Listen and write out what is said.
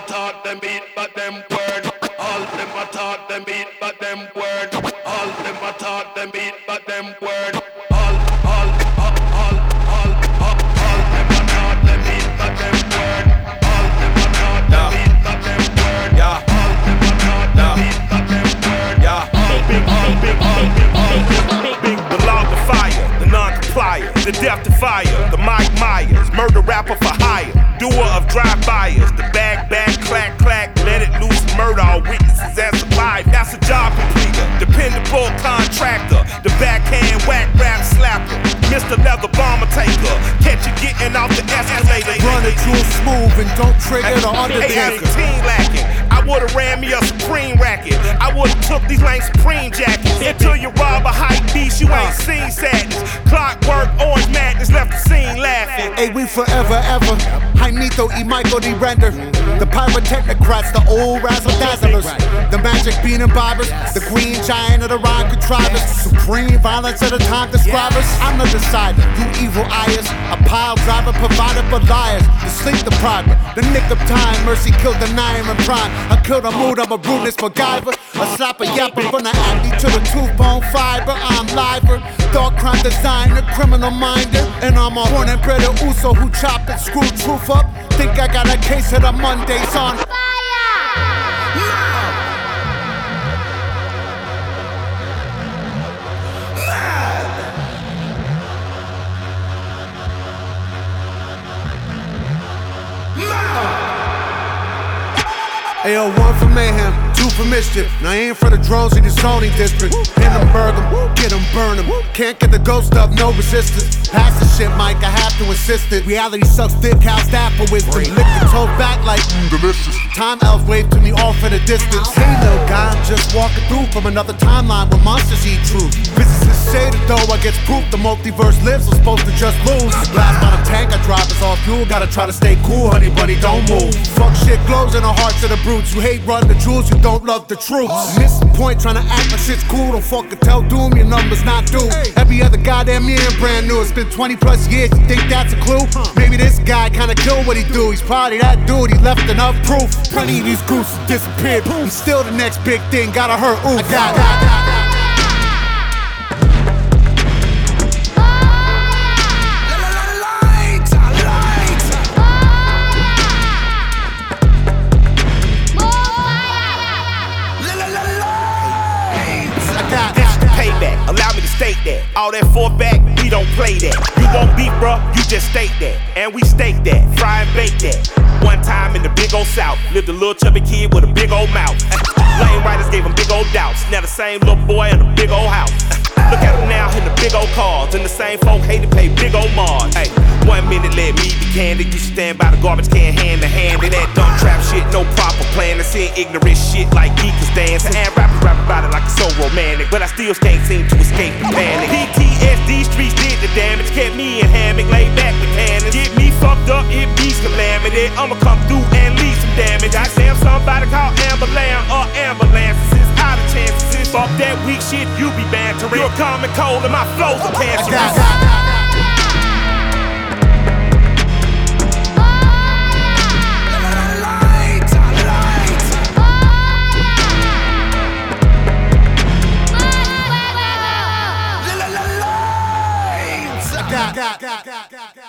taught them eat but them word. All them a taught them eat but them word. All them a taught them eat but them word. All them a taught them eat but them word. All them a taught them eat but them word. All them a taught them eat but them word. Big belong to fire, the non-complier, the death defier, the Mike Myers, murder rapper for hire, doer of drive-bys, the bag, clack, let it loose, murder all witnesses as alive. That's a job completer, dependable contractor, the backhand whack rap slapper, Mr. Leather Bomber taker, catch you getting off the escalator. Run it real smooth and don't trigger the Undertaker. 18 lacking, I would've ran me a Supreme racket. I would've took these lame Supreme jackets. Until you rob a hype beast, you ain't seen sadness. Clockwork, orange madness left the scene laughing. Hey, we forever, ever. Jaimito y Michael D. Render. The pyrotechnocrats, the old razzle dazzlers. The magic bean and bobbers. The green giant of the rhyme contrivers. Supreme violence of the time describers. I'm the decider, you evil eyes. A pile driver provided for liars. The sleep deprived, the nick of time. Mercy killed the nine and prime. I killed a mood, I'm a rudeness MacGyver. A slapper yapper from the acne to the tooth bone fiber. I'm liver, thought crime designer, criminal minder. And I'm a born and bred Uso who chop and screw truth up. Think I got a case of the Mondays on fire. Ayo, one for mayhem, two for mischief. Now I aim for the drones in the zoning district. Hit them, burn them, get them, burn them. Can't get the ghost up, no resistance. Pass the shit, Mike, I have to insist it. Reality sucks dick, how staff for wisdom. Lick the toes back like delicious. Time elves wave to me off in the distance. Hey little guy, I'm just walking through from another timeline where monsters eat truth. Physicists say that though I gets proof the multiverse lives, I'm supposed to just lose. Last on a tank I drive is all fuel. Gotta try to stay cool, honey buddy, don't move. Fuck shit glows in the hearts of the brutes. You hate run the jewels, you don't love the truth. Miss the point, trying to act like shit's cool. Don't fucking tell doom, your numbers not due. Every other goddamn year brand new. It's been 20 plus years, you think that's a clue? Maybe this guy kinda killed what he do. He's probably that dude, he left enough proof. Plenty of these gooses disappeared. He's still the next big thing, gotta hurt, ooh. I got payback, allow me to state that. All that back, we don't play that. You want beef, bruh, you just state that. And we steak that, fry and bake that. One time in the big old South, lived a little chubby kid with a big old mouth. Lame writers gave him big old doubts. Now the same little boy in a big old house. Look at him now in the big old cars. And the same folk hate to pay big old Mars. Hey, 1 minute let me be candid. You stand by the garbage can hand to hand. And that dumb trap shit, no proper plan. To see ignorant shit like geekers dance. And rappers rap about it like it's so romantic. But I still can't seem to escape the panic. PTSD streets did the damage. Kept me in hammock, laid back with cannons. Get me fucked up, it be calamity. I'ma come through and leave some damage. I say I'm somebody called Amber Lamb or ambulances. It's out of chances. Fuck that weak shit, you be bantering. You're common cold and my flows are cancerous. got.